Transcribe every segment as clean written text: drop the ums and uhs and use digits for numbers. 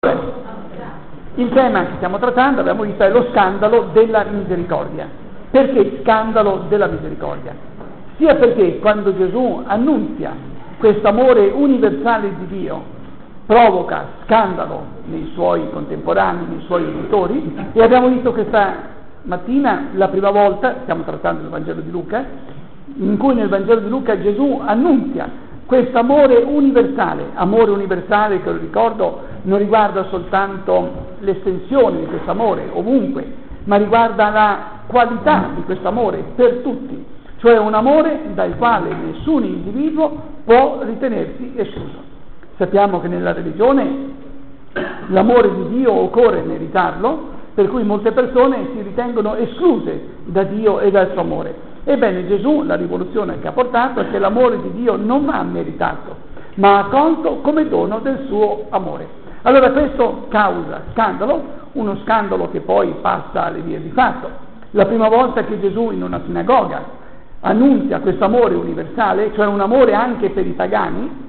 Il tema che stiamo trattando, abbiamo visto, è lo scandalo della misericordia. Perché scandalo della misericordia? Sia perché quando Gesù annunzia questo amore universale di Dio provoca scandalo nei suoi contemporanei, nei suoi uditori, e abbiamo visto questa mattina la prima volta, stiamo trattando il Vangelo di Luca, in cui nel Vangelo di Luca Gesù annunzia questo amore universale che, lo ricordo, non riguarda soltanto l'estensione di questo amore ovunque, ma riguarda la qualità di questo amore per tutti, cioè un amore dal quale nessun individuo può ritenersi escluso. Sappiamo che nella religione l'amore di Dio occorre meritarlo, per cui molte persone si ritengono escluse da Dio e dal suo amore. Ebbene, Gesù, la rivoluzione che ha portato è che l'amore di Dio non va meritato, ma accolto come dono del suo amore. Allora questo causa scandalo, uno scandalo che poi passa alle vie di fatto. La prima volta che Gesù in una sinagoga annunzia questo amore universale, cioè un amore anche per i pagani,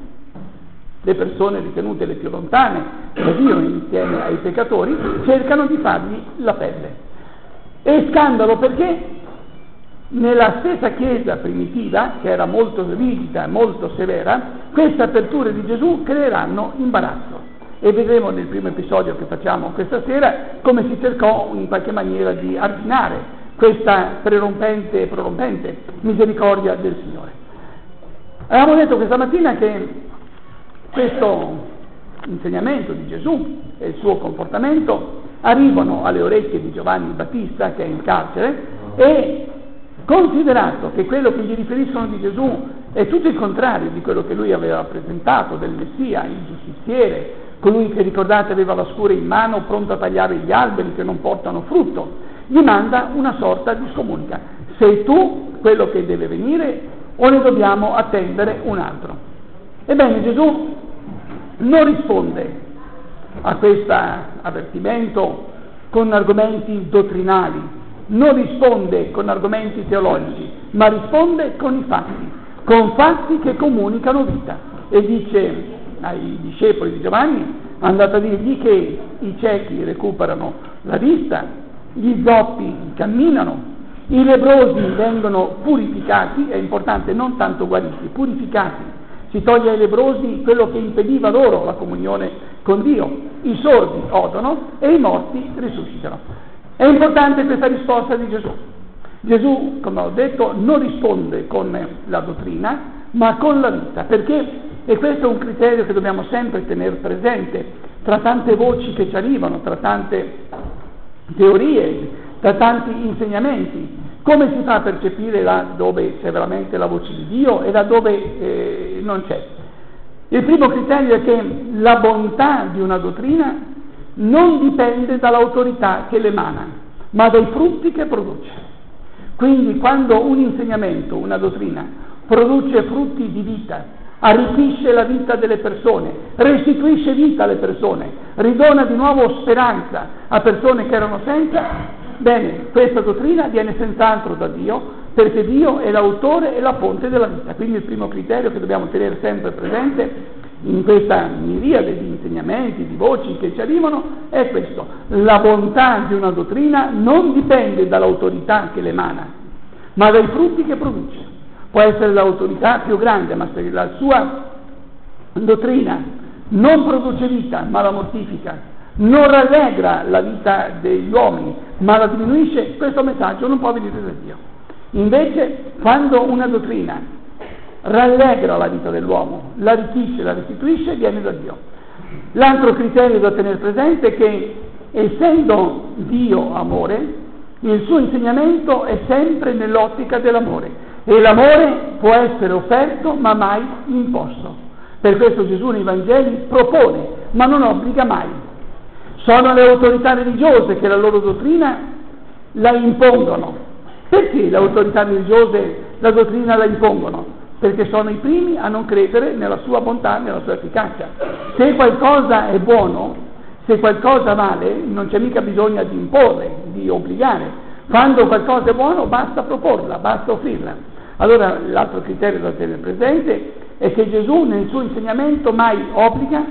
le persone ritenute le più lontane da Dio insieme ai peccatori, cercano di fargli la pelle. E scandalo perché nella stessa Chiesa primitiva, che era molto rigida e molto severa, queste aperture di Gesù creeranno imbarazzo. E vedremo nel primo episodio che facciamo questa sera come si cercò in qualche maniera di arginare questa prorompente misericordia del Signore. Avevamo detto questa mattina che questo insegnamento di Gesù e il suo comportamento arrivano alle orecchie di Giovanni Battista, che è in carcere, e considerato che quello che gli riferiscono di Gesù è tutto il contrario di quello che lui aveva presentato del Messia, il giustiziere, colui che, ricordate, aveva la scure in mano pronto a tagliare gli alberi che non portano frutto, gli manda una sorta di scomunica: sei tu quello che deve venire o ne dobbiamo attendere un altro? Ebbene, Gesù non risponde a questo avvertimento con argomenti dottrinali, non risponde con argomenti teologici, ma risponde con fatti che comunicano vita. E dice ai discepoli di Giovanni: andate a dirgli che i ciechi recuperano la vista, gli zoppi camminano, i lebbrosi vengono purificati, è importante, non tanto guariti, purificati. Si toglie ai lebbrosi quello che impediva loro la comunione con Dio, i sordi odono e i morti risuscitano. È importante questa risposta di Gesù. Gesù, come ho detto, non risponde con la dottrina, ma con la vita, perché, e questo è un criterio che dobbiamo sempre tenere presente, tra tante voci che ci arrivano, tra tante teorie, tra tanti insegnamenti, come si fa a percepire là dove c'è veramente la voce di Dio e là dove non c'è? Il primo criterio è che la bontà di una dottrina non dipende dall'autorità che l'emana, ma dai frutti che produce. Quindi quando un insegnamento, una dottrina, produce frutti di vita, arricchisce la vita delle persone, restituisce vita alle persone, ridona di nuovo speranza a persone che erano senza, bene, questa dottrina viene senz'altro da Dio, perché Dio è l'autore e la fonte della vita. Quindi il primo criterio che dobbiamo tenere sempre presente in questa miriade di insegnamenti, di voci che ci arrivano, è questo: la bontà di una dottrina non dipende dall'autorità che l'emana, ma dai frutti che produce. Può essere l'autorità più grande, ma se la sua dottrina non produce vita, ma la mortifica, non rallegra la vita degli uomini, ma la diminuisce, questo messaggio non può venire da Dio. Invece, quando una dottrina rallegra la vita dell'uomo, la arricchisce, la restituisce, viene da Dio. L'altro criterio da tenere presente è che, essendo Dio amore, il suo insegnamento è sempre nell'ottica dell'amore, e l'amore può essere offerto ma mai imposto. Per questo Gesù nei Vangeli propone, ma non obbliga mai. Sono le autorità religiose che la loro dottrina la impongono. Perché le autorità religiose la dottrina la impongono? Perché sono i primi a non credere nella sua bontà, nella sua efficacia. Se qualcosa è buono, se qualcosa vale, non c'è mica bisogno di imporre, di obbligare. Quando qualcosa è buono basta proporla, basta offrirla. Allora l'altro criterio da tenere presente è che Gesù nel suo insegnamento mai obbliga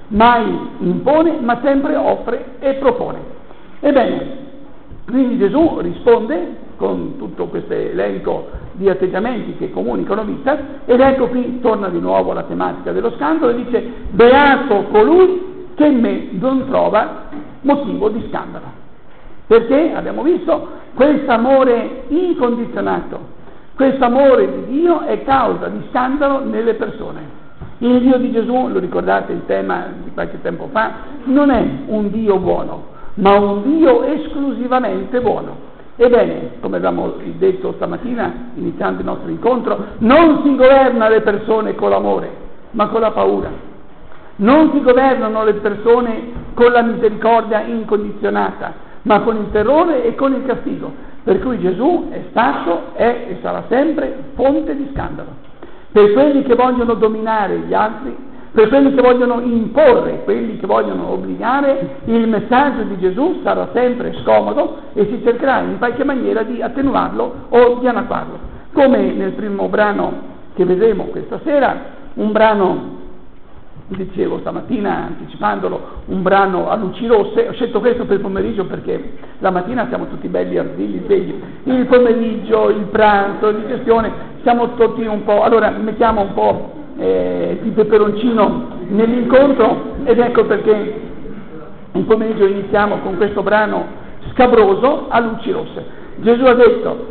mai impone, ma sempre offre e propone. Ebbene, quindi Gesù risponde con tutto questo elenco di atteggiamenti che comunicano vita, ed ecco qui torna di nuovo la tematica dello scandalo e dice: beato colui che in me non trova motivo di scandalo. Perché abbiamo visto questo amore incondizionato, questo amore di Dio è causa di scandalo nelle persone. Il Dio di Gesù, lo ricordate il tema di qualche tempo fa, non è un Dio buono, ma un Dio esclusivamente buono. Ebbene, come abbiamo detto stamattina, iniziando il nostro incontro, non si governa le persone con l'amore, ma con la paura. Non si governano le persone con la misericordia incondizionata, ma con il terrore e con il castigo. Per cui Gesù è stato, è e sarà sempre fonte di scandalo. Per quelli che vogliono dominare gli altri, per quelli che vogliono imporre, quelli che vogliono obbligare, il messaggio di Gesù sarà sempre scomodo e si cercherà in qualche maniera di attenuarlo o di anacquarlo. Come nel primo brano che vedremo questa sera, un brano, dicevo stamattina anticipandolo, un brano a luci rosse. Ho scelto questo per il pomeriggio perché la mattina siamo tutti belli ardilli, svegli, il pomeriggio, il pranzo, la digestione, siamo tutti un po', allora mettiamo un po' di peperoncino nell'incontro, ed ecco perché il pomeriggio iniziamo con questo brano scabroso a luci rosse. Gesù ha detto: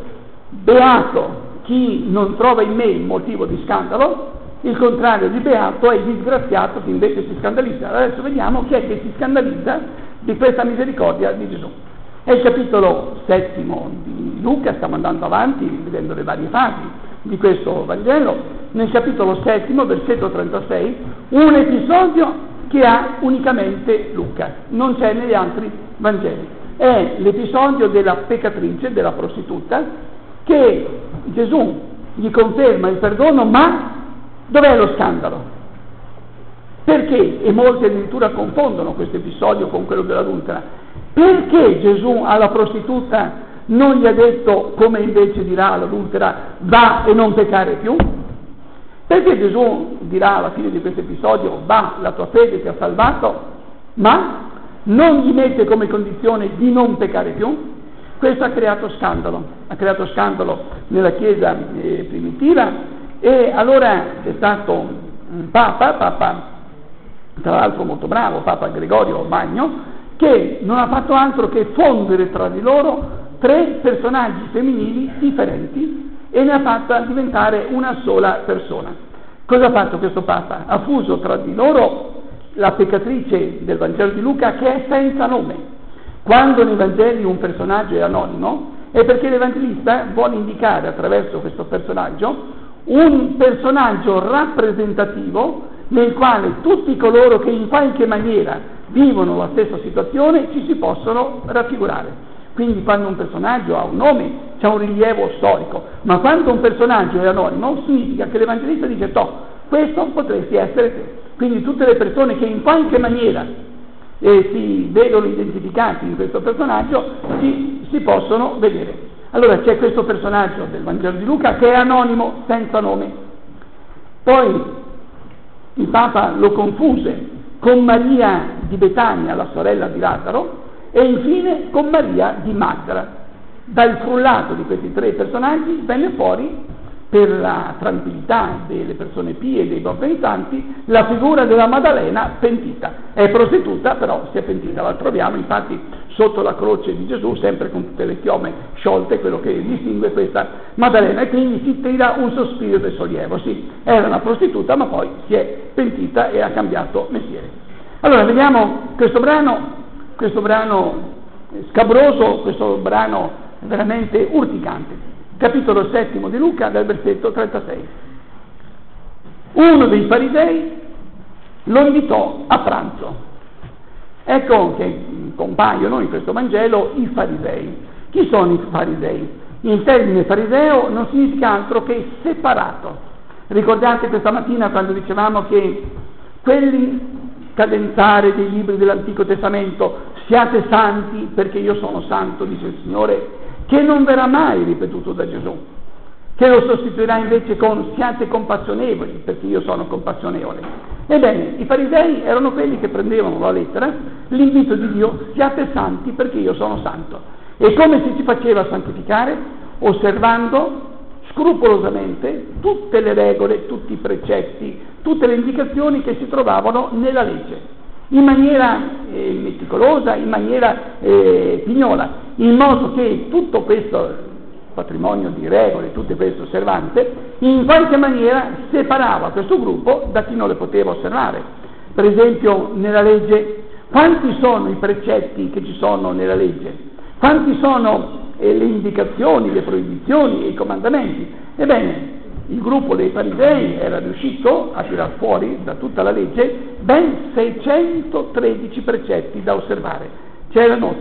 beato chi non trova in me il motivo di scandalo. Il contrario di beato è disgraziato chi invece si scandalizza. Adesso vediamo chi è che si scandalizza di questa misericordia di Gesù. È il capitolo 7 di Luca, stiamo andando avanti vedendo le varie fasi di questo Vangelo. Nel capitolo 7, versetto 36, un episodio che ha unicamente Luca, non c'è negli altri Vangeli. È l'episodio della peccatrice, della prostituta, che Gesù gli conferma il perdono, ma dov'è lo scandalo? Perché? E molti addirittura confondono questo episodio con quello dell'adultera. Perché Gesù alla prostituta non gli ha detto, come invece dirà all'adultera, va e non peccare più? Perché Gesù dirà alla fine di questo episodio, va, la tua fede ti ha salvato, ma non gli mette come condizione di non peccare più? Questo ha creato scandalo nella Chiesa primitiva. E allora c'è stato un Papa, tra l'altro molto bravo, Papa Gregorio Magno, che non ha fatto altro che fondere tra di loro tre personaggi femminili differenti e ne ha fatta diventare una sola persona. Cosa ha fatto questo Papa? Ha fuso tra di loro la peccatrice del Vangelo di Luca, che è senza nome. Quando nei Vangeli un personaggio è anonimo è perché l'Evangelista vuole indicare attraverso questo personaggio un personaggio rappresentativo nel quale tutti coloro che in qualche maniera vivono la stessa situazione ci si possono raffigurare. Quindi quando un personaggio ha un nome c'è un rilievo storico, ma quando un personaggio è anonimo significa che l'Evangelista dice: questo potresti essere te. Quindi tutte le persone che in qualche maniera si vedono identificati in questo personaggio si possono vedere. Allora c'è questo personaggio del Vangelo di Luca che è anonimo, senza nome. Poi il Papa lo confuse con Maria di Betania, la sorella di Lazzaro, e infine con Maria di Magdala. Dal frullato di questi tre personaggi venne fuori, per la tranquillità delle persone pie e dei buon pensanti, la figura della Maddalena pentita. È prostituta, però si è pentita. La troviamo infatti sotto la croce di Gesù, sempre con tutte le chiome sciolte, quello che distingue questa Maddalena, e quindi si tira un sospiro di sollievo. Sì, era una prostituta, ma poi si è pentita e ha cambiato mestiere. Allora vediamo questo brano scabroso, questo brano veramente urticante. Capitolo 7 di Luca, dal versetto 36. Uno dei farisei lo invitò a pranzo. Ecco che compaiono in questo Vangelo i farisei. Chi sono i farisei? Il termine fariseo non significa altro che separato. Ricordate questa mattina quando dicevamo che quelli cadenzare dei libri dell'Antico Testamento, siate santi perché io sono santo, dice il Signore, che non verrà mai ripetuto da Gesù, che lo sostituirà invece con siate compassionevoli perché io sono compassionevole. Ebbene, i farisei erano quelli che prendevano la lettera, l'invito di Dio: siate santi perché io sono santo. E come si faceva a santificare? Osservando scrupolosamente tutte le regole, tutti i precetti, tutte le indicazioni che si trovavano nella legge, in maniera meticolosa, in maniera pignola, in modo che tutto questo patrimonio di regole, tutte queste osservanze, in qualche maniera separava questo gruppo da chi non le poteva osservare. Per esempio, nella legge, quanti sono i precetti che ci sono nella legge? Quanti sono le indicazioni, le proibizioni e i comandamenti? Ebbene, il gruppo dei farisei era riuscito a tirar fuori da tutta la legge ben 613 precetti da osservare. C'erano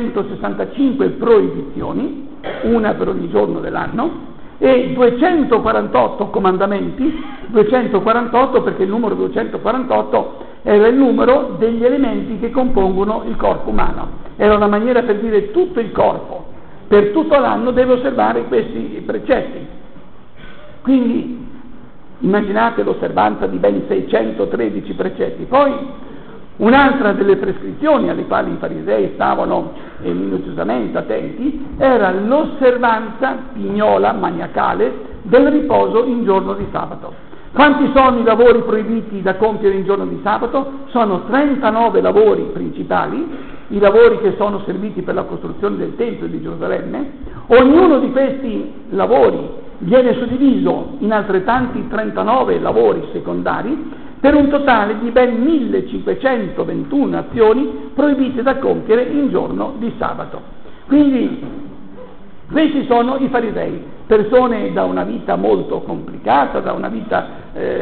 365 proibizioni, una per ogni giorno dell'anno, e 248 comandamenti, 248 perché il numero 248 era il numero degli elementi che compongono il corpo umano. Era una maniera per dire tutto il corpo, per tutto l'anno deve osservare questi precetti. Quindi immaginate l'osservanza di ben 613 precetti. Poi un'altra delle prescrizioni alle quali i farisei stavano minuziosamente attenti era l'osservanza pignola, maniacale, del riposo in giorno di sabato. Quanti sono i lavori proibiti da compiere in giorno di sabato? Sono 39 lavori principali, i lavori che sono serviti per la costruzione del Tempio di Gerusalemme. Ognuno di questi lavori viene suddiviso in altrettanti 39 lavori secondari, per un totale di ben 1521 azioni proibite da compiere in giorno di sabato. Quindi questi sono i farisei, persone da una vita molto complicata, da una vita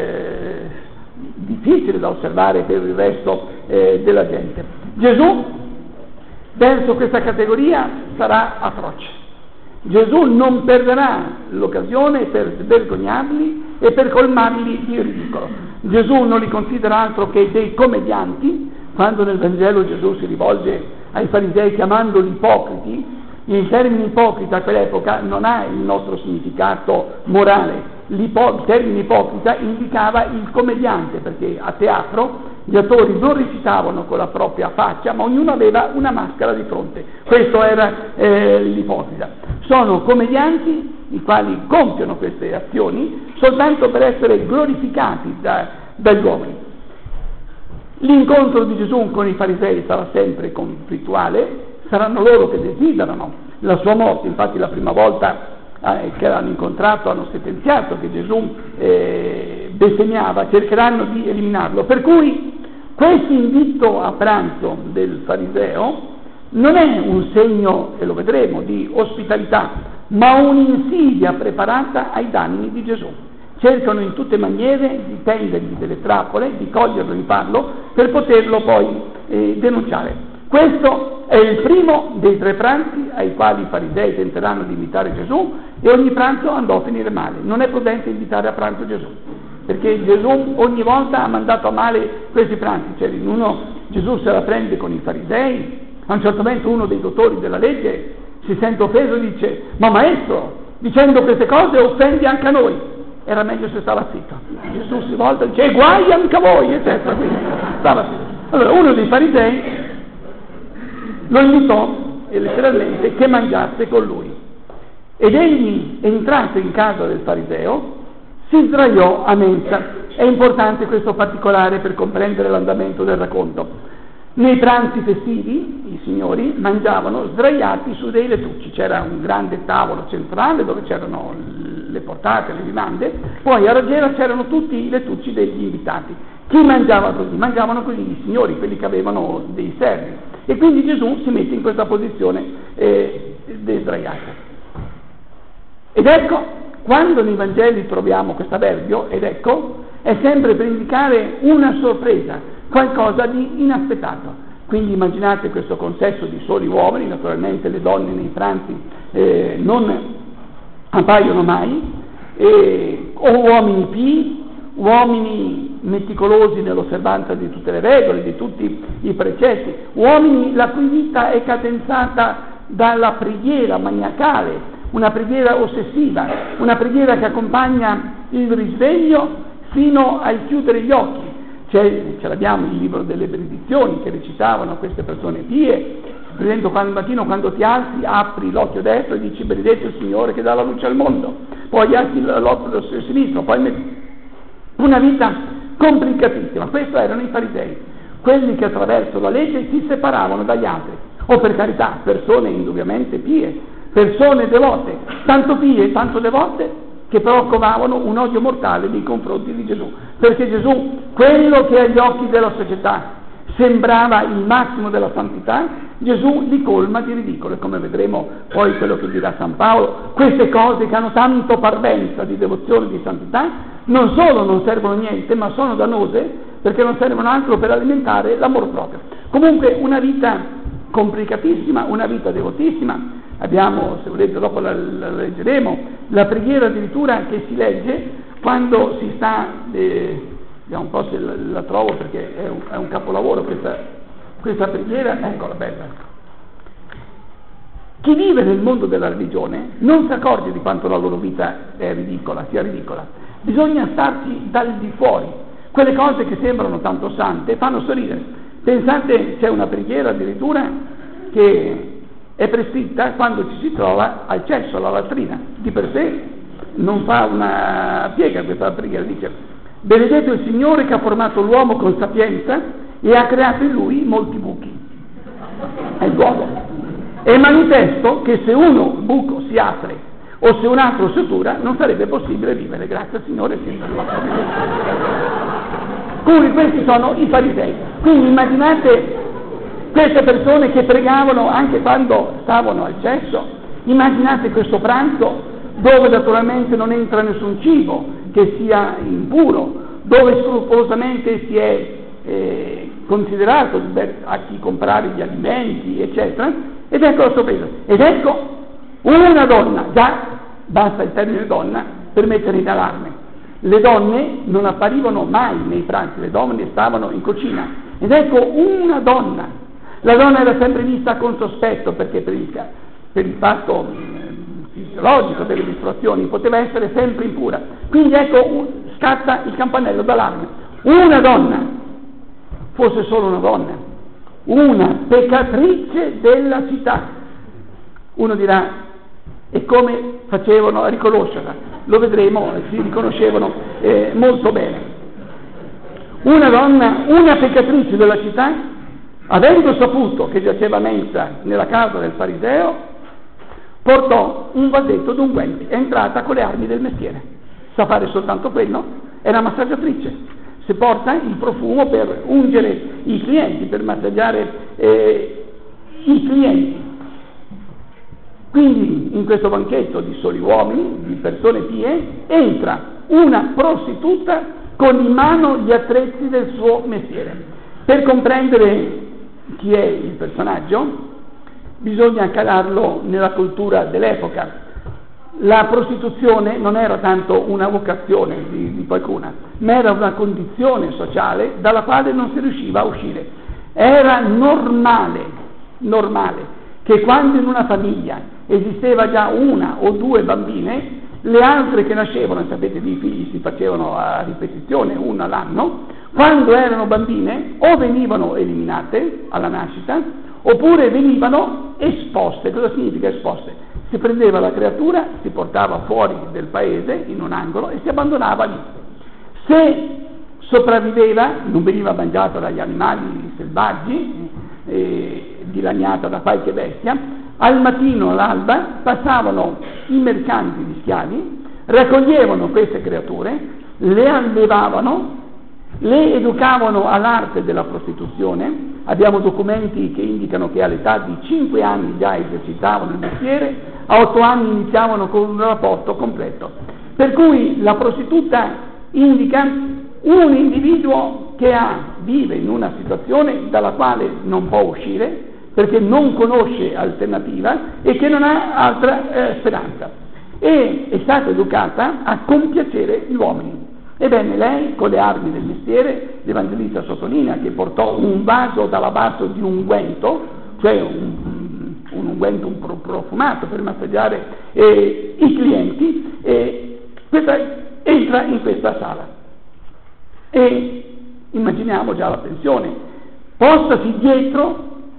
difficile da osservare per il resto della gente. Gesù verso questa categoria sarà atroce. Gesù non perderà l'occasione per vergognarli e per colmarli di ridicolo. Gesù non li considera altro che dei commedianti. Quando nel Vangelo Gesù si rivolge ai farisei chiamandoli ipocriti, il termine ipocrita a quell'epoca non ha il nostro significato morale. Il termine ipocrita indicava il commediante, perché a teatro gli attori non recitavano con la propria faccia, ma ognuno aveva una maschera di fronte. Questo era l'ipocrita. Sono commedianti i quali compiono queste azioni soltanto per essere glorificati dagli uomini. L'incontro di Gesù con i farisei sarà sempre conflittuale, saranno loro che desiderano la sua morte. Infatti la prima volta che l'hanno incontrato hanno sentenziato che Gesù bestemmiava, cercheranno di eliminarlo. Per cui questo invito a pranzo del fariseo non è un segno, e lo vedremo, di ospitalità, ma un'insidia preparata ai danni di Gesù. Cercano in tutte maniere di tendergli delle trappole, di coglierlo in fallo per poterlo poi denunciare. Questo è il primo dei 3 pranzi ai quali i farisei tenteranno di invitare Gesù, e ogni pranzo andò a finire male. Non è prudente invitare a pranzo Gesù, perché Gesù ogni volta ha mandato a male questi pranzi. Cioè, in uno Gesù se la prende con i farisei, a un certo momento uno dei dottori della legge si sente offeso e dice: ma maestro, dicendo queste cose offendi anche a noi. Era meglio se stava zitto. Gesù si volta e dice: guai anche a voi, eccetera. Quindi stava zitto. Allora uno dei farisei lo invitò letteralmente che mangiasse con lui, ed egli, entrato in casa del fariseo, si sdraiò a mensa. È importante questo particolare per comprendere l'andamento del racconto. Nei pranzi festivi i signori mangiavano sdraiati su dei lettucci. C'era un grande tavolo centrale dove c'erano le portate, le vivande, poi a raggiera c'erano tutti i lettucci degli invitati. Chi mangiava così? Mangiavano così i signori, quelli che avevano dei servi. E quindi Gesù si mette in questa posizione sdraiata. Ed ecco, quando nei Vangeli troviamo questo avverbio, ed ecco, è sempre per indicare una sorpresa, qualcosa di inaspettato. Quindi immaginate questo consesso di soli uomini, naturalmente le donne nei pranzi non appaiono mai, o uomini pii, uomini meticolosi nell'osservanza di tutte le regole, di tutti i precetti, uomini la cui vita è cadenzata dalla preghiera maniacale, una preghiera ossessiva, una preghiera che accompagna il risveglio fino al chiudere gli occhi. ce l'abbiamo il libro delle benedizioni che recitavano queste persone pie. Per esempio, al mattino quando ti alzi, apri l'occhio destro e dici benedetto il Signore che dà la luce al mondo, poi alzi l'occhio sinistro, poi una vita complicatissima. Questi erano i farisei, quelli che attraverso la legge si separavano dagli altri, o per carità, persone indubbiamente pie, persone devote, tanto pie, tanto devote, che però covavano un odio mortale nei confronti di Gesù, perché Gesù, quello che agli occhi della società sembrava il massimo della santità, Gesù li colma di ridicolo, e come vedremo poi quello che dirà San Paolo, queste cose che hanno tanto parvenza di devozione e di santità, non solo non servono a niente, ma sono dannose, perché non servono altro per alimentare l'amor proprio. Comunque una vita complicatissima, una vita devotissima. Abbiamo, se volete dopo la leggeremo, la preghiera addirittura che si legge quando si sta, vediamo un po' se la trovo perché è un capolavoro questa preghiera, eccola bella. Chi vive nel mondo della religione non si accorge di quanto la loro vita sia ridicola. Bisogna starci dal di fuori. Quelle cose che sembrano tanto sante fanno sorridere. Pensate, c'è una preghiera addirittura che è prescritta quando ci si trova al cesso, alla latrina. Di per sé non fa una piega questa preghiera, dice: benedetto il Signore che ha formato l'uomo con sapienza e ha creato in lui molti buchi. È l'uomo. È manifesto che se uno buco si apre o se un altro sutura non sarebbe possibile vivere. Grazie al Signore senza la Comunque questi sono i farisei. Quindi immaginate queste persone che pregavano anche quando stavano al cesso, immaginate questo pranzo dove naturalmente non entra nessun cibo che sia impuro, dove scrupolosamente si è considerato a chi comprare gli alimenti, eccetera, ed ecco la sorpresa. Ed ecco una donna, già basta il termine donna per mettere in allarme. Le donne non apparivano mai nei pranzi, le donne stavano in cucina. Ed ecco una donna. La donna era sempre vista con sospetto perché per il fatto fisiologico delle mestruazioni poteva essere sempre impura. Quindi ecco scatta il campanello d'allarme. Una donna, fosse solo una donna, una peccatrice della città. Uno dirà: e come facevano a riconoscerla? Lo vedremo, si riconoscevano molto bene. Una donna, una peccatrice della città, avendo saputo che giaceva mensa nella casa del fariseo, portò un vasetto d'unguenti. È entrata con le armi del mestiere. Sa fare soltanto quello? È una massaggiatrice. Si porta il profumo per ungere i clienti, per massaggiare i clienti. Quindi in questo banchetto di soli uomini, di persone pie, entra una prostituta con in mano gli attrezzi del suo mestiere. Per comprendere chi è il personaggio bisogna calarlo nella cultura dell'epoca. La prostituzione non era tanto una vocazione di qualcuna, ma era una condizione sociale dalla quale non si riusciva a uscire. Era normale che quando in una famiglia esisteva già una o due bambine, le altre che nascevano, sapete, di figli si facevano a ripetizione, una all'anno, quando erano bambine o venivano eliminate alla nascita oppure venivano esposte. Cosa significa esposte? Si prendeva la creatura, si portava fuori del paese in un angolo e si abbandonava lì. Se sopravviveva, non veniva mangiata dagli animali selvaggi, dilaniata da qualche bestia, al mattino, all'alba, passavano i mercanti di schiavi, raccoglievano queste creature, le allevavano, le educavano all'arte della prostituzione. Abbiamo documenti che indicano che all'età di 5 anni già esercitavano il mestiere, a 8 anni iniziavano con un rapporto completo. Per cui la prostituta indica un individuo che vive in una situazione dalla quale non può uscire, perché non conosce alternativa e che non ha altra speranza. E è stata educata a compiacere gli uomini. Ebbene, lei, con le armi del mestiere, l'Evangelista sottolinea che portò un vaso d'alabastro di unguento, cioè un unguento profumato per massaggiare i clienti, e questa entra in questa sala. E Immaginiamo già la tensione. Postasi dietro,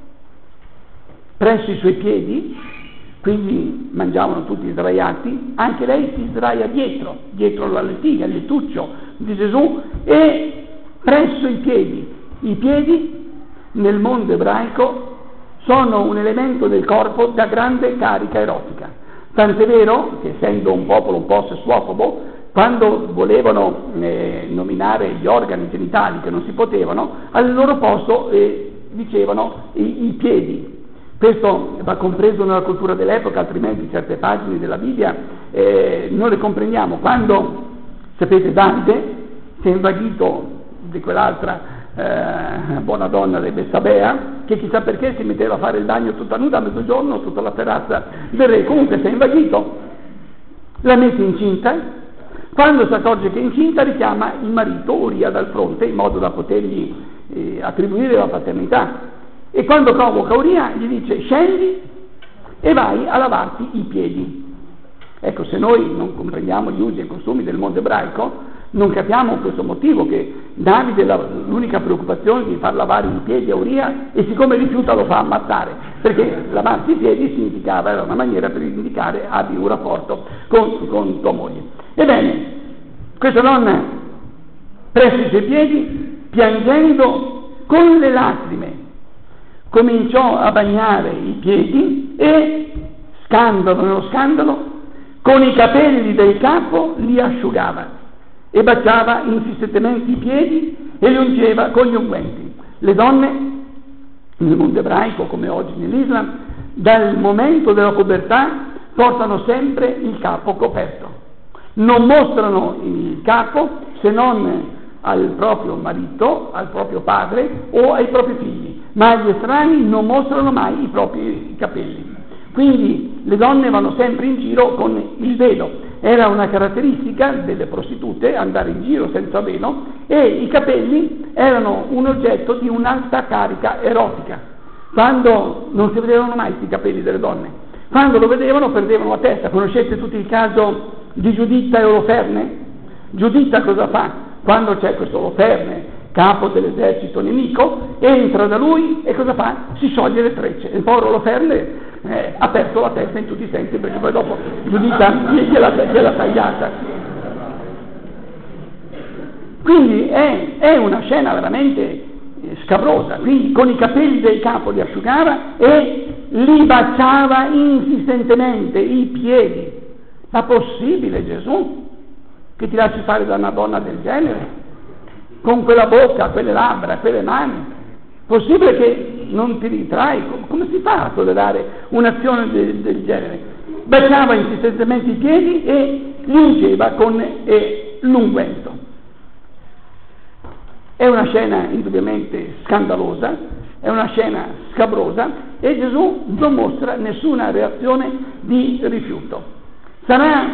presso i suoi piedi, quindi mangiavano tutti sdraiati, anche lei si sdraia dietro la lettiga, il lettuccio di Gesù, e presso i piedi. I piedi nel mondo ebraico sono un elemento del corpo da grande carica erotica. Tant'è vero che, essendo un popolo un po' sessuofobo, quando volevano nominare gli organi genitali che non si potevano, al loro posto dicevano i piedi. Questo va compreso nella cultura dell'epoca, altrimenti certe pagine della Bibbia non le comprendiamo. Quando, sapete, Davide si è invaghito di quell'altra buona donna di Betsabea, che chissà perché si metteva a fare il bagno tutta nuda a mezzogiorno sotto la terrazza del re. Comunque si è invaghito, la mette incinta. Quando si accorge che è incinta, richiama il marito Uria dal fronte in modo da potergli attribuire la paternità. E quando convoca Uria gli dice: scendi e vai a lavarti i piedi. Ecco, se noi non comprendiamo gli usi e i costumi del mondo ebraico, non capiamo questo motivo, che Davide l'unica preoccupazione è di far lavare i piedi a Uria, e siccome rifiuta lo fa ammazzare, perché lavarsi i piedi significava, era una maniera per indicare: abbi un rapporto con tua moglie. Ebbene, questa donna presso i suoi piedi, piangendo con le lacrime, cominciò a bagnare i piedi e, scandalo nello scandalo, con i capelli del capo li asciugava e baciava insistentemente i piedi e li ungeva con gli unguenti. Le donne nel mondo ebraico, come oggi nell'Islam, dal momento della pubertà portano sempre il capo coperto, non mostrano il capo se non al proprio marito, al proprio padre o ai propri figli, ma agli estranei non mostrano mai i propri capelli. Quindi le donne vanno sempre in giro con il velo. Era una caratteristica delle prostitute andare in giro senza velo, e i capelli erano un oggetto di un'alta carica erotica. Quando non si vedevano mai questi capelli delle donne, quando lo vedevano perdevano la testa. Conoscete tutto il caso di Giuditta e Oloferne? Giuditta cosa fa? Quando c'è questo Oloferne, capo dell'esercito nemico, entra da lui e cosa fa? Si scioglie le trecce. Il povero Oloferne ha perso la testa in tutti i sensi, perché poi dopo Giuditta gliela tagliata. Quindi è una scena veramente scabrosa. Quindi con i capelli del capo li asciugava e li baciava insistentemente i piedi. Ma possibile, Gesù, che ti lasci fare da una donna del genere? Con quella bocca, quelle labbra, quelle mani? Possibile che non ti ritrai? Come si fa a tollerare un'azione del genere? Baciava insistentemente i piedi e li ungeva con l'unguento. È una scena indubbiamente scandalosa, è una scena scabrosa, e Gesù non mostra nessuna reazione di rifiuto. Sarà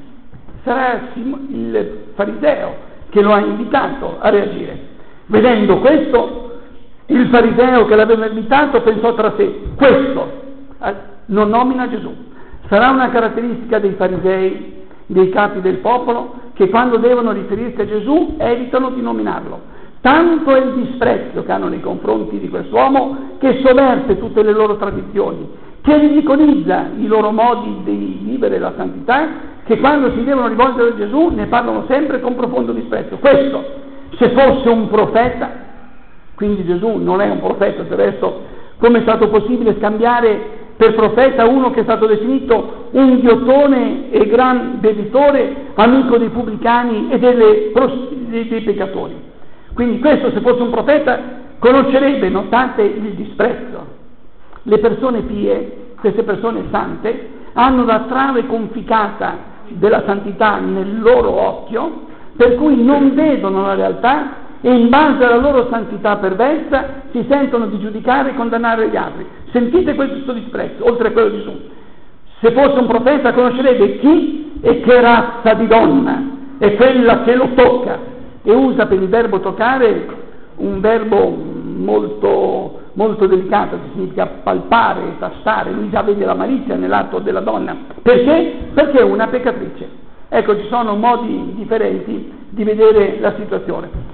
il fariseo che lo ha invitato a reagire. Vedendo questo, il fariseo che l'aveva invitato pensò tra sé: questo non nomina Gesù. Sarà una caratteristica dei farisei, dei capi del popolo, che quando devono riferirsi a Gesù evitano di nominarlo. Tanto è il disprezzo che hanno nei confronti di quest'uomo, che sovverte tutte le loro tradizioni, che ridicolizza i loro modi di vivere la santità, che quando si devono rivolgere a Gesù ne parlano sempre con profondo disprezzo. Questo, se fosse un profeta, quindi Gesù non è un profeta, del resto come è stato possibile scambiare per profeta uno che è stato definito un ghiottone e gran bevitore, amico dei pubblicani e dei peccatori? Quindi questo, se fosse un profeta, conoscerebbe, nonostante il disprezzo. Le persone pie, queste persone sante, hanno la trave conficcata della santità nel loro occhio, per cui non vedono la realtà e in base alla loro santità perversa si sentono di giudicare e condannare gli altri. Sentite questo disprezzo, oltre a quello di Gesù. Se fosse un profeta conoscerebbe chi e che razza di donna è quella che lo tocca, e usa per il verbo toccare un verbo molto delicato, che significa palpare, tastare. Lui già vede la malizia nell'atto della donna. Perché? Perché è una peccatrice. Ecco, ci sono modi differenti di vedere la situazione.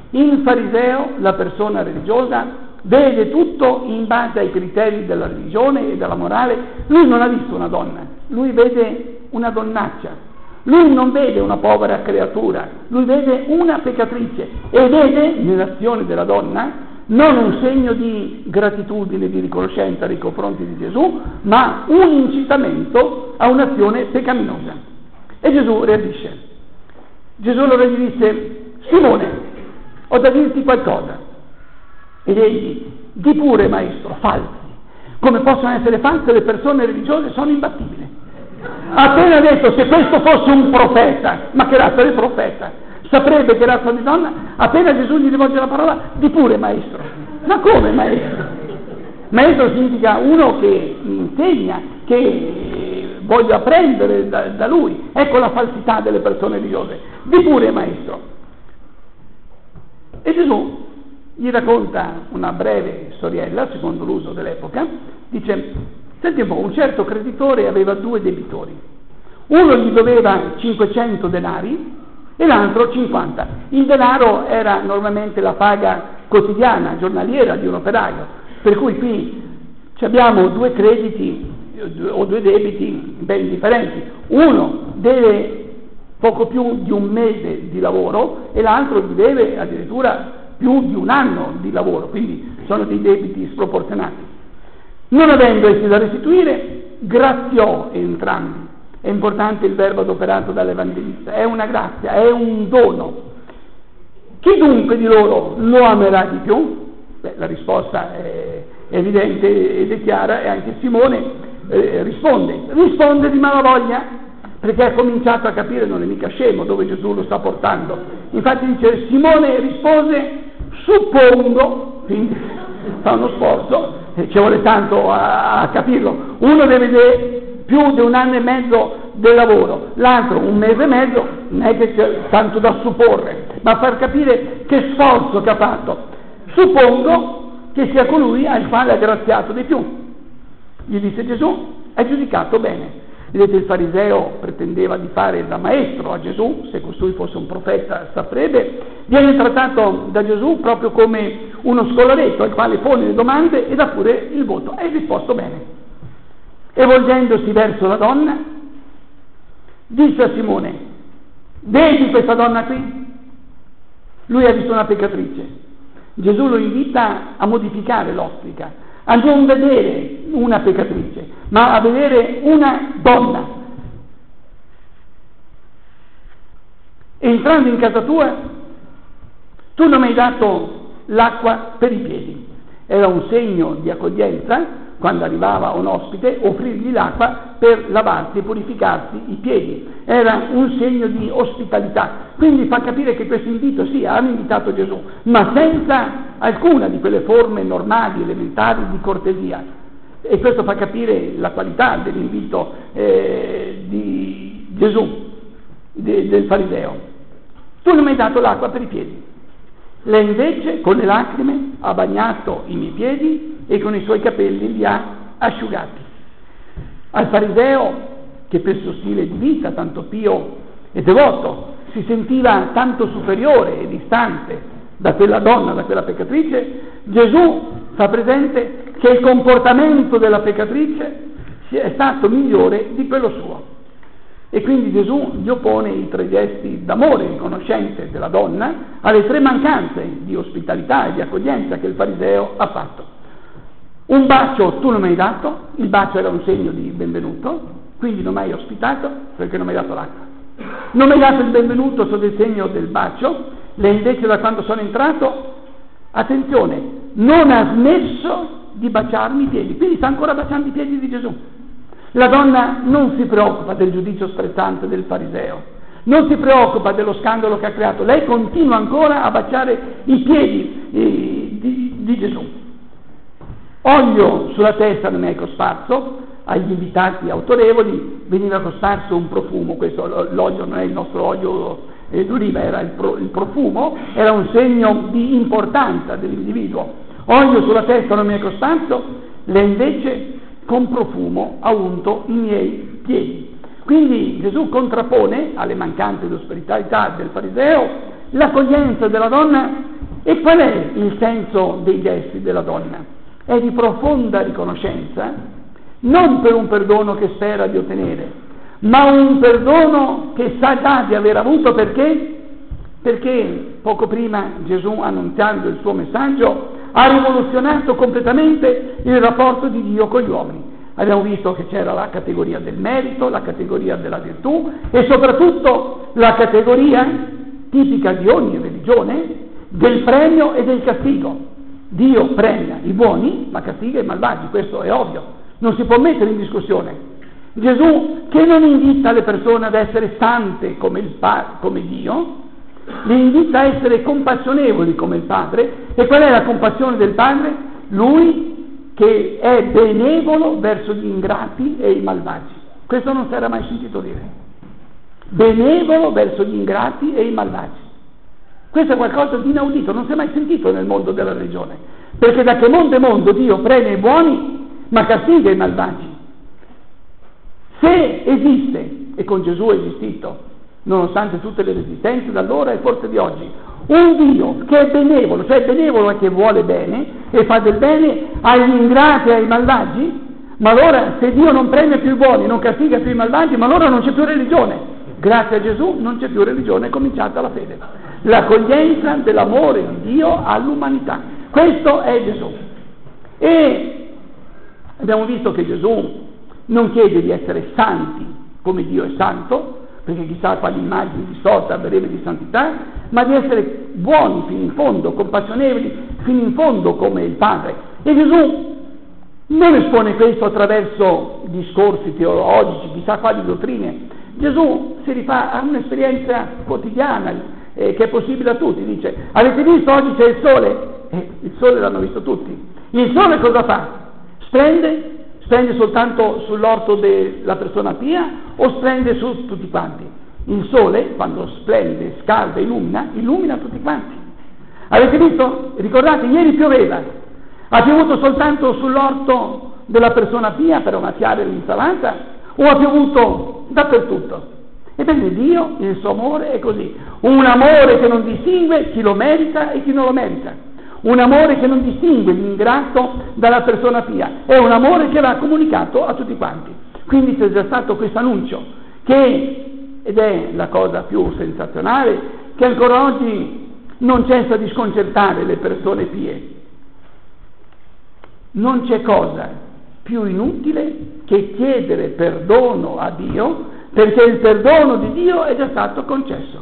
Il fariseo, la persona religiosa, vede tutto in base ai criteri della religione e della morale. Lui non ha visto una donna, lui vede una donnaccia. Lui non vede una povera creatura, lui vede una peccatrice e vede nell'azione della donna non un segno di gratitudine, di riconoscenza nei confronti di Gesù, ma un incitamento a un'azione peccaminosa. E Gesù reagisce. Gesù allora gli disse: Simone, ho da dirti qualcosa. Ed egli: di pure, maestro. Falsi. Come possono essere false le persone religiose? Sono imbattibili. Appena detto, se questo fosse un profeta, ma che razza di profeta? Saprebbe che razza di donna? Appena Gesù gli rivolge la parola: di pure, maestro. Ma come maestro? Maestro significa uno che insegna, che voglio apprendere da lui. Ecco la falsità delle persone religiose. Di pure, maestro. E Gesù gli racconta una breve storiella, secondo l'uso dell'epoca. Dice: senti un po', un certo creditore aveva 2 debitori. Uno gli doveva 500 denari e l'altro 50. Il denaro era normalmente la paga quotidiana, giornaliera di un operaio, per cui qui abbiamo 2 crediti o 2 debiti ben differenti. Uno deve poco più di un mese di lavoro e l'altro gli deve addirittura più di un anno di lavoro, quindi sono dei debiti sproporzionati. Non avendo essi da restituire, graziò entrambi. È importante il verbo adoperato dall'Evangelista, è una grazia, è un dono. Chi dunque di loro lo amerà di più? La risposta è evidente ed è chiara, e anche Simone risponde di malavoglia, perché ha cominciato a capire, non è mica scemo, dove Gesù lo sta portando. Infatti dice: Simone rispose: suppongo, quindi fa uno sforzo, ci vuole tanto a capirlo. Uno deve vedere più di 1 anno e mezzo del lavoro, l'altro 1 mese e mezzo, non è che c'è tanto da supporre, ma far capire che sforzo che ha fatto. Suppongo che sia colui al quale ha graziato di più. Gli disse Gesù: hai giudicato bene. Vedete, il fariseo pretendeva di fare da maestro a Gesù, se costui fosse un profeta saprebbe. Viene trattato da Gesù proprio come uno scolaretto al quale pone le domande e dà pure il voto. Hai risposto bene. E volgendosi verso la donna, disse a Simone: vedi questa donna qui? Lui ha visto una peccatrice. Gesù lo invita a modificare l'ottica, a non vedere una peccatrice, ma a vedere una donna. Entrando in casa tua, tu non mi hai dato l'acqua per i piedi. Era un segno di accoglienza, quando arrivava un ospite, offrirgli l'acqua per lavarsi e purificarsi i piedi. Era un segno di ospitalità. Quindi fa capire che questo invito, sì, hanno invitato Gesù, ma senza alcuna di quelle forme normali, elementari di cortesia. E questo fa capire la qualità dell'invito di Gesù, del fariseo. Tu non mi hai dato l'acqua per i piedi. Lei invece, con le lacrime, ha bagnato i miei piedi e con i suoi capelli li ha asciugati. Al fariseo, che per suo stile di vita tanto pio e devoto si sentiva tanto superiore e distante da quella donna, da quella peccatrice, Gesù fa presente che il comportamento della peccatrice è stato migliore di quello suo. E quindi Gesù gli oppone i 3 gesti d'amore riconoscente della donna alle 3 mancanze di ospitalità e di accoglienza che il fariseo ha fatto. Un bacio tu non mi hai dato, il bacio era un segno di benvenuto, quindi non mi hai ospitato perché non mi hai dato l'acqua. Non mi hai dato il benvenuto sotto il segno del bacio, lei invece da quando sono entrato, attenzione, non ha smesso di baciarmi i piedi, quindi sta ancora baciando i piedi di Gesù. La donna non si preoccupa del giudizio sprezzante del fariseo, non si preoccupa dello scandalo che ha creato, lei continua ancora a baciare i piedi di Gesù. Olio sulla testa non mi hai cosparso, agli invitati autorevoli veniva cosparso un profumo, questo l'olio non è il nostro olio d'oliva, era il profumo, era un segno di importanza dell'individuo. Olio sulla testa non mi hai cosparso, lei invece con profumo ha unto i miei piedi. Quindi Gesù contrappone alle mancanze di ospitalità del fariseo l'accoglienza della donna E qual è il senso dei gesti della donna? È di profonda riconoscenza, non per un perdono che spera di ottenere, ma un perdono che sa già di aver avuto. Perché poco prima Gesù, annunziando il suo messaggio, ha rivoluzionato completamente il rapporto di Dio con gli uomini. Abbiamo visto che c'era la categoria del merito, la categoria della virtù e soprattutto la categoria tipica di ogni religione del premio e del castigo. Dio premia i buoni ma castiga i malvagi, questo è ovvio, non si può mettere in discussione. Gesù, che non invita le persone ad essere sante come Dio, li invita a essere compassionevoli come il Padre. E qual è la compassione del Padre? Lui che è benevolo verso gli ingrati e i malvagi. Questo non si era mai sentito dire. Benevolo verso gli ingrati e i malvagi. Questo è qualcosa di inaudito, non si è mai sentito nel mondo della religione. Perché da che mondo è mondo Dio premia i buoni ma castiga i malvagi. Se esiste, e con Gesù è esistito, nonostante tutte le resistenze da allora e forse di oggi, un Dio che è benevolo, cioè benevolo è che vuole bene e fa del bene agli ingrati e ai malvagi, ma allora se Dio non premia più i buoni, non castiga più i malvagi, ma allora non c'è più religione. Grazie a Gesù non c'è più religione, è cominciata la fede, l'accoglienza dell'amore di Dio all'umanità. Questo è Gesù. E abbiamo visto che Gesù non chiede di essere santi come Dio è santo, perché chissà quali immagini distorte avremo di santità, ma di essere buoni fino in fondo, compassionevoli fino in fondo come il Padre. E Gesù non espone questo attraverso discorsi teologici, chissà quali dottrine. Gesù si rifà a un'esperienza quotidiana che è possibile a tutti. Dice: avete visto oggi c'è il sole? Il sole l'hanno visto tutti. Il sole cosa fa? Splende soltanto sull'orto della persona pia o splende su tutti quanti? Il sole, quando splende, scalda, illumina tutti quanti. Avete visto? Ricordate, ieri pioveva. Ha piovuto soltanto sull'orto della persona pia per amacchiare l'insalata o ha piovuto dappertutto? Ebbene, Dio, il suo amore è così. Un amore che non distingue chi lo merita e chi non lo merita. Un amore che non distingue l'ingrato dalla persona pia, è un amore che va comunicato a tutti quanti. Quindi c'è già stato questo annuncio ed è la cosa più sensazionale, che ancora oggi non cessa di sconcertare le persone pie. Non c'è cosa più inutile che chiedere perdono a Dio, perché il perdono di Dio è già stato concesso.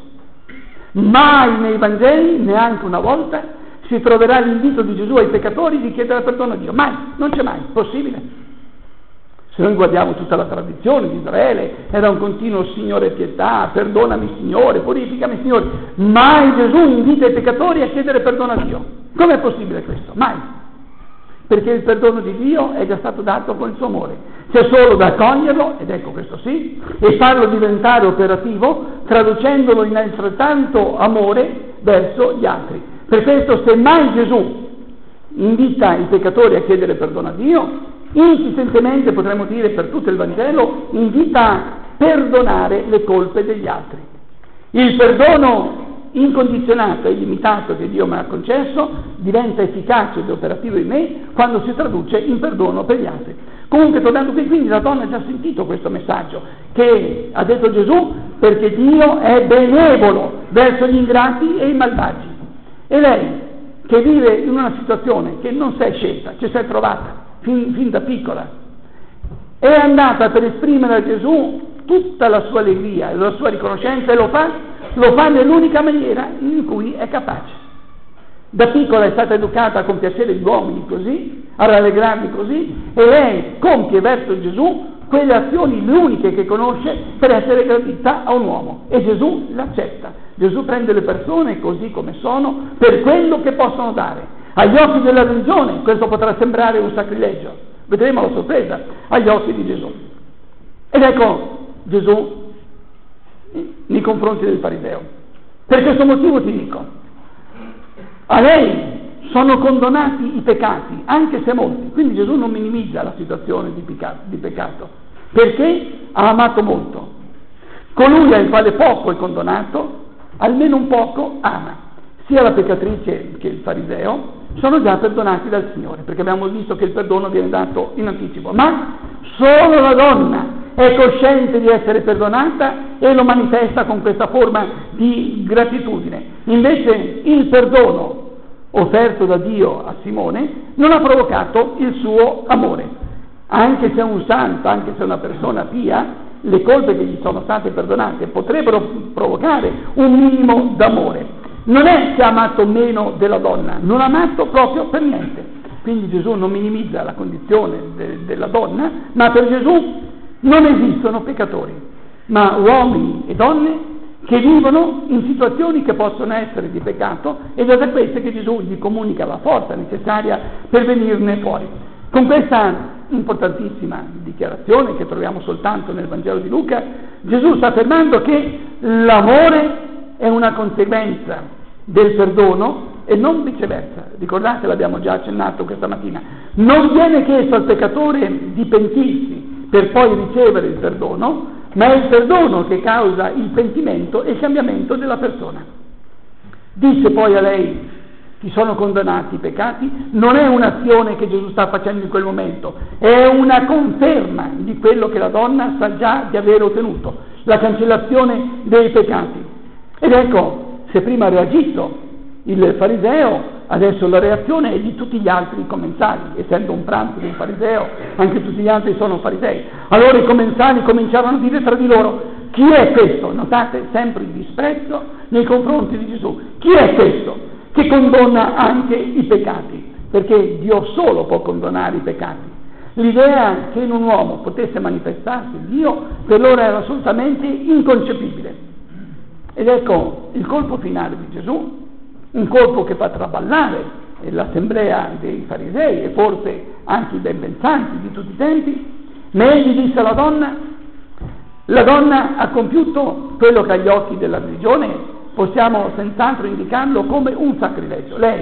Mai nei Vangeli, neanche una volta, si troverà l'invito di Gesù ai peccatori di chiedere perdono a Dio. Mai, non c'è mai, possibile. Se noi guardiamo tutta la tradizione di Israele, era un continuo Signore pietà, perdonami Signore, purificami Signore. Mai Gesù invita i peccatori a chiedere perdono a Dio. Com'è possibile questo? Mai. Perché il perdono di Dio è già stato dato con il suo amore. C'è solo da accoglierlo, ed ecco questo sì, e farlo diventare operativo, traducendolo in altrettanto amore verso gli altri. Per questo, se mai Gesù invita i peccatori a chiedere perdono a Dio, insistentemente, potremmo dire per tutto il Vangelo, invita a perdonare le colpe degli altri. Il perdono incondizionato e illimitato che Dio mi ha concesso diventa efficace ed operativo in me quando si traduce in perdono per gli altri. Comunque, tornando qui, quindi la donna ha già sentito questo messaggio che ha detto Gesù, perché Dio è benevolo verso gli ingrati e i malvagi. E lei, che vive in una situazione che non si è scelta, ci si è trovata fin da piccola, è andata per esprimere a Gesù tutta la sua allegria e la sua riconoscenza, e lo fa nell'unica maniera in cui è capace. Da piccola è stata educata a compiacere gli uomini così, a rallegrarli così, e lei compie verso Gesù quelle azioni, le uniche che conosce per essere gradita a un uomo, e Gesù l'accetta. Gesù prende le persone così come sono per quello che possono dare. Agli occhi della religione questo potrà sembrare un sacrilegio, vedremo la sorpresa agli occhi di Gesù. Ed ecco Gesù nei confronti del fariseo. Per questo motivo ti dico, a lei sono condonati i peccati, anche se molti. Quindi Gesù non minimizza la situazione di peccato, perché ha amato molto. Colui al quale poco è condonato, almeno un poco ama. sia la peccatrice che il fariseo sono già perdonati dal Signore, perché abbiamo visto che il perdono viene dato in anticipo, ma solo la donna è cosciente di essere perdonata e lo manifesta con questa forma di gratitudine. Invece il perdono offerto da Dio a Simone non ha provocato il suo amore. Anche se è un santo, anche se è una persona pia, le colpe che gli sono state perdonate potrebbero provocare un minimo d'amore. Non è che ha amato meno della donna, non ha amato proprio per niente. Quindi Gesù non minimizza la condizione della donna, ma per Gesù non esistono peccatori, ma uomini e donne che vivono in situazioni che possono essere di peccato, ed è da queste che Gesù gli comunica la forza necessaria per venirne fuori. Con questa importantissima dichiarazione che troviamo soltanto nel Vangelo di Luca, Gesù sta affermando che l'amore è una conseguenza del perdono e non viceversa. Ricordate, l'abbiamo già accennato questa mattina, non viene chiesto al peccatore di pentirsi per poi ricevere il perdono, ma è il perdono che causa il pentimento e il cambiamento della persona. Disse poi a lei: ti sono condannati i peccati. Non è un'azione che Gesù sta facendo in quel momento, è una conferma di quello che la donna sa già di aver ottenuto, la cancellazione dei peccati. Ed ecco, se prima ha reagito il fariseo, adesso la reazione è di tutti gli altri commensali. Essendo un pranzo di un fariseo, anche tutti gli altri sono farisei. Allora i commensali cominciarono a dire tra di loro: chi è questo? Notate sempre il disprezzo nei confronti di Gesù. Chi è questo che condanna anche i peccati? Perché Dio solo può condonare i peccati. L'idea che in un uomo potesse manifestarsi Dio per loro era assolutamente inconcepibile. Ed ecco il colpo finale di Gesù, un colpo che fa traballare l'assemblea dei farisei e forse anche i ben pensanti di tutti i tempi. Ma egli disse alla donna: la donna ha compiuto quello che agli occhi della religione possiamo senz'altro indicarlo come un sacrilegio. Lei,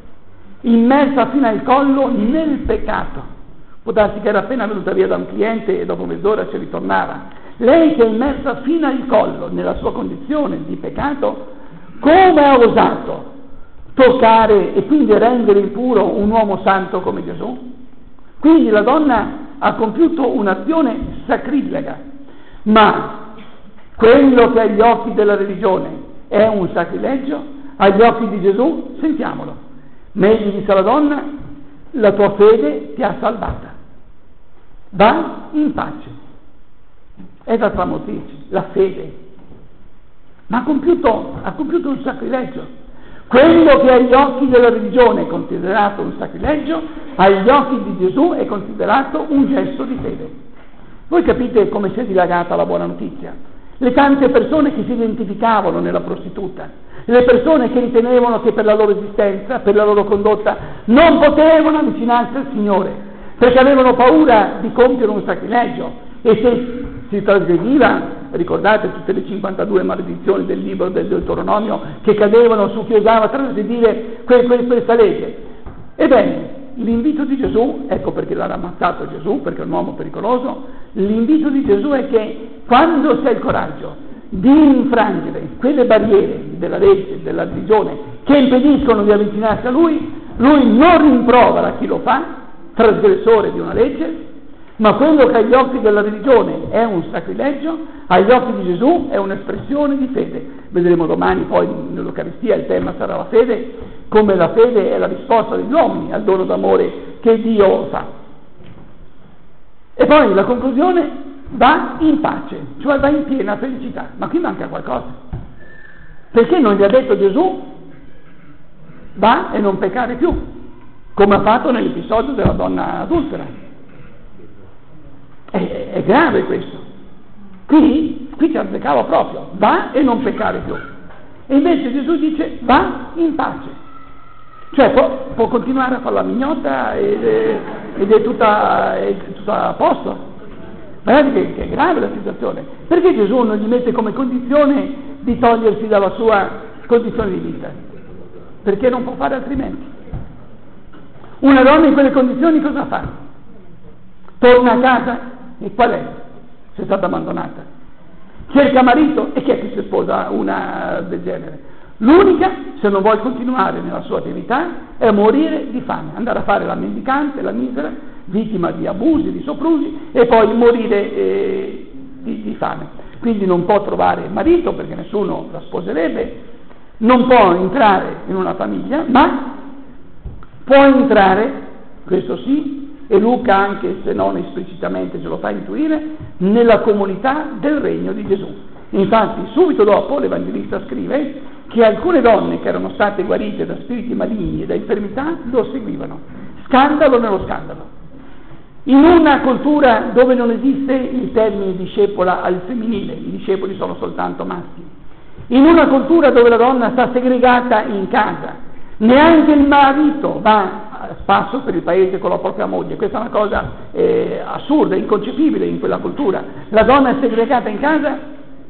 immersa fino al collo nel peccato, può darsi che era appena venuta via da un cliente e dopo mezz'ora ci ritornava. Lei che è immersa fino al collo nella sua condizione di peccato, come ha osato toccare e quindi rendere impuro un uomo santo come Gesù? Quindi la donna ha compiuto un'azione sacrilega, ma quello che agli occhi della religione è un sacrilegio, agli occhi di Gesù, sentiamolo. Ma egli disse alla donna: la tua fede ti ha salvata, va in pace. È da tramortirci, la fede, ma ha compiuto un sacrilegio. Quello che agli occhi della religione è considerato un sacrilegio, agli occhi di Gesù è considerato un gesto di fede. Voi capite come si è dilagata la buona notizia? Le tante persone che si identificavano nella prostituta, le persone che ritenevano che per la loro esistenza, per la loro condotta, non potevano avvicinarsi al Signore, perché avevano paura di compiere un sacrilegio, e se si trasgrediva, ricordate tutte le 52 maledizioni del libro del Deuteronomio che cadevano su chi osava trasgredire questa legge. Ebbene, l'invito di Gesù, ecco perché l'ha ammazzato Gesù, perché è un uomo pericoloso, l'invito di Gesù è che quando si ha il coraggio di infrangere quelle barriere della legge, della religione, che impediscono di avvicinarsi a Lui non rimprovera chi lo fa, trasgressore di una legge, ma quello che agli occhi della religione è un sacrilegio, agli occhi di Gesù è un'espressione di fede. Vedremo domani poi nell'Eucaristia, il tema sarà la fede, come la fede è la risposta degli uomini al dono d'amore che Dio fa. E poi la conclusione: va in pace, cioè va in piena felicità. Ma qui manca qualcosa, perché non gli ha detto Gesù: va e non peccare più, come ha fatto nell'episodio della donna adultera. È grave questo. Qui ci azzeccava proprio: va e non peccare più. E invece Gesù dice: va in pace. Cioè può continuare a fare la mignotta ed è tutta a posto. Guardate che è grave la situazione. Perché Gesù non gli mette come condizione di togliersi dalla sua condizione di vita? Perché non può fare altrimenti. Una donna in quelle condizioni cosa fa? Torna a casa. E qual è? Se è stata abbandonata. Cerca marito, e chi è che si sposa una del genere? L'unica, se non vuoi continuare nella sua attività, è morire di fame, andare a fare la mendicante, la misera, vittima di abusi, di soprusi, e poi morire di fame. Quindi non può trovare marito, perché nessuno la sposerebbe, non può entrare in una famiglia, ma può entrare, questo sì, e Luca, anche se non esplicitamente ce lo fa intuire, nella comunità del regno di Gesù. Infatti subito dopo l'Evangelista scrive che alcune donne che erano state guarite da spiriti maligni e da infermità lo seguivano. Scandalo nello scandalo. In una cultura dove non esiste il termine discepola al femminile, i discepoli sono soltanto maschi, in una cultura dove la donna sta segregata in casa, neanche il marito va a spasso per il paese con la propria moglie, questa è una cosa assurda, inconcepibile in quella cultura. La donna è segregata in casa.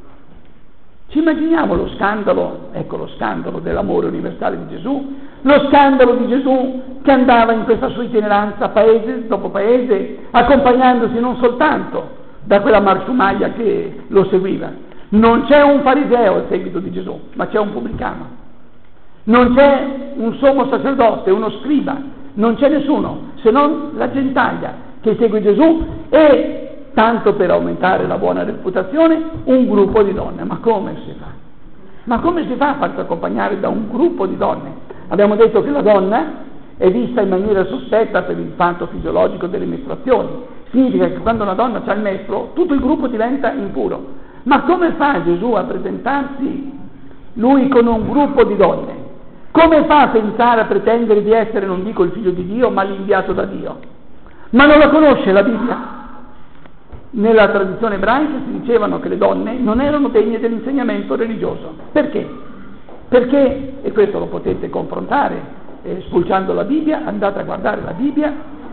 Ci immaginiamo lo scandalo, ecco lo scandalo dell'amore universale di Gesù, lo scandalo di Gesù che andava in questa sua itineranza paese dopo paese, accompagnandosi non soltanto da quella marsumaglia che lo seguiva. Non c'è un fariseo al seguito di Gesù, ma c'è un pubblicano. Non c'è un sommo sacerdote, uno scriba, non c'è nessuno se non la gentaglia che segue Gesù e, tanto per aumentare la buona reputazione, un gruppo di donne. Ma come si fa? Ma come si fa a farsi accompagnare da un gruppo di donne? Abbiamo detto che la donna è vista in maniera sospetta per il fatto fisiologico delle mestruazioni. Significa che quando una donna ha il mestro, tutto il gruppo diventa impuro. Ma come fa Gesù a presentarsi lui con un gruppo di donne? Come fa a pensare, a pretendere di essere, non dico il figlio di Dio, ma l'inviato da Dio? Ma non la conosce la Bibbia? Nella tradizione ebraica si dicevano che le donne non erano degne dell'insegnamento religioso. Perché? Perché, e questo lo potete confrontare spulciando la Bibbia, andate a guardare la Bibbia,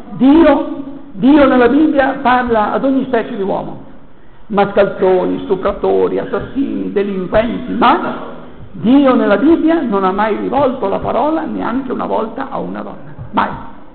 Dio nella Bibbia parla ad ogni specie di uomo, mascalzoni, stupratori, assassini, delinquenti, ma Dio nella Bibbia non ha mai rivolto la parola neanche una volta a una donna, mai.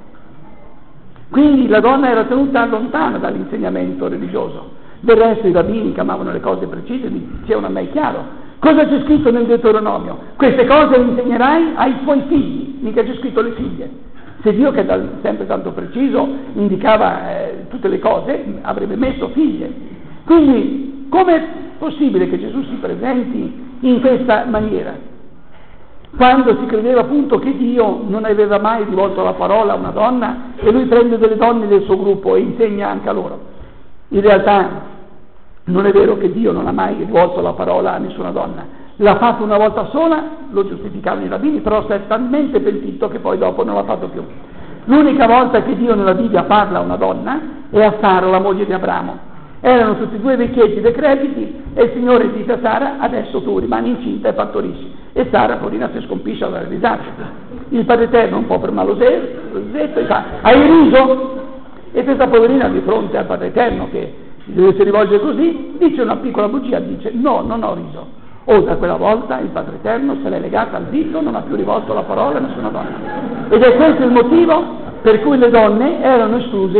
Quindi la donna era tenuta lontana dall'insegnamento religioso. Del resto i rabbini che amavano le cose precise dicevano a me chiaro: cosa c'è scritto nel Deuteronomio? Queste cose le insegnerai ai tuoi figli, mica c'è scritto le figlie. Se Dio, che è sempre tanto preciso, indicava tutte le cose, avrebbe messo figlie. Quindi com'è possibile che Gesù si presenti in questa maniera? Quando si credeva appunto che Dio non aveva mai rivolto la parola a una donna e lui prende delle donne del suo gruppo e insegna anche a loro. In realtà non è vero che Dio non ha mai rivolto la parola a nessuna donna, l'ha fatto una volta sola, lo giustificavano i rabbini, però si è talmente pentito che poi dopo non l'ha fatto più. L'unica volta che Dio nella Bibbia parla a una donna è a Sara, la moglie di Abramo. Erano tutti e due vecchietti decrepiti e il Signore dice a Sara: adesso tu rimani incinta e partorisci. E Sara, porina, si scompisce alla risata. Il Padre Eterno, un po' per malosetto, e fa: hai riso? E questa poverina, di fronte al Padre Eterno che si rivolge così, dice una piccola bugia, dice: no, non ho riso. O da quella volta il Padre Eterno se l'è legata al dito, non ha più rivolto la parola a nessuna donna. Ed è questo il motivo per cui le donne erano escluse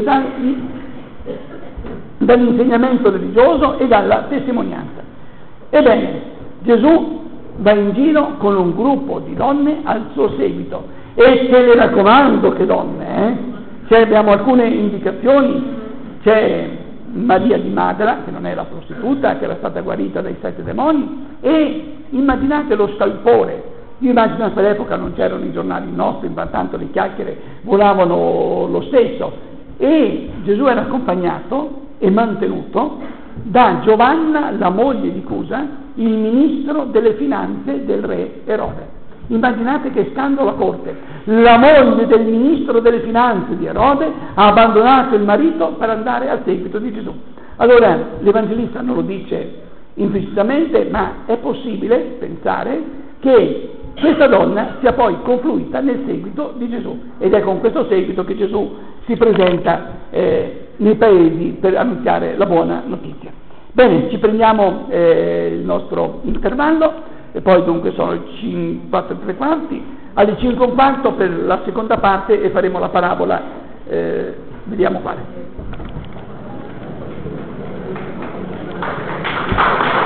dall'insegnamento religioso e dalla testimonianza. Ebbene, Gesù va in giro con un gruppo di donne al suo seguito, e te le raccomando che donne, abbiamo alcune indicazioni. C'è Maria di Magdala, che non è la prostituta, che era stata guarita dai 7 demoni, e immaginate lo scalpore. Io immagino che all'epoca non c'erano i giornali nostri, intanto le chiacchiere volavano lo stesso, e Gesù era accompagnato e mantenuto da Giovanna, la moglie di Cusa, il ministro delle finanze del re Erode. Immaginate che scandalo a corte: la moglie del ministro delle finanze di Erode ha abbandonato il marito per andare al seguito di Gesù. Allora l'Evangelista non lo dice implicitamente, ma è possibile pensare che questa donna sia poi confluita nel seguito di Gesù, ed è con questo seguito che Gesù si presenta nei paesi per annunziare la buona notizia. Bene, ci prendiamo il nostro intervallo, e poi dunque sono le 4:15, alle 5:15 per la seconda parte, e faremo la parabola, vediamo quale.